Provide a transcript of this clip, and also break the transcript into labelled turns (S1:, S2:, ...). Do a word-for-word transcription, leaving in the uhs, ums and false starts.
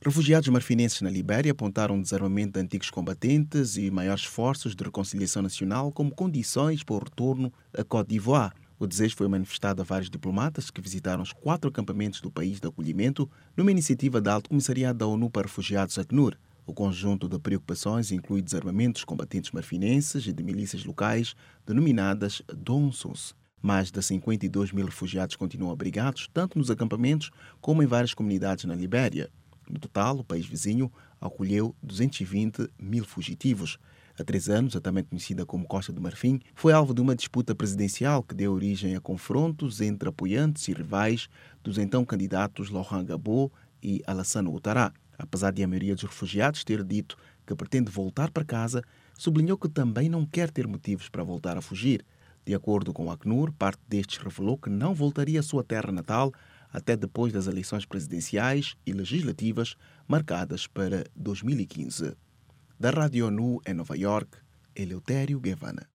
S1: Refugiados marfinenses na Libéria apontaram o desarmamento de antigos combatentes e maiores esforços de reconciliação nacional como condições para o retorno a Côte d'Ivoire. O desejo foi manifestado a vários diplomatas que visitaram os quatro acampamentos do país de acolhimento numa iniciativa da Alto Comissariado da ONU para Refugiados, ACNUR. O conjunto de preocupações inclui desarmamento dos combatentes marfinenses e de milícias locais denominadas Donsos. Mais de cinquenta e dois mil refugiados continuam abrigados tanto nos acampamentos como em várias comunidades na Libéria. No total, o país vizinho acolheu duzentos e vinte mil fugitivos. Há três anos, a também conhecida como Costa do Marfim, foi alvo de uma disputa presidencial que deu origem a confrontos entre apoiantes e rivais dos então candidatos Laurent Gbagbo e Alassane Ouattara. Apesar de a maioria dos refugiados ter dito que pretende voltar para casa, sublinhou que também não quer ter motivos para voltar a fugir. De acordo com o ACNUR, parte destes revelou que não voltaria à sua terra natal até depois das eleições presidenciais e legislativas marcadas para dois mil e quinze. Da Rádio ONU em Nova York, Eleutério Guevara.